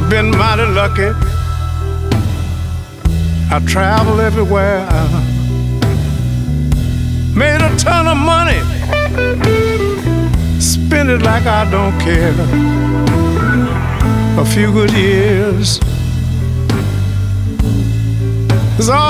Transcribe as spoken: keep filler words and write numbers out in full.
been mighty lucky. I travel everywhere. Made a ton of money. Spend it like I don't care. A few good years is all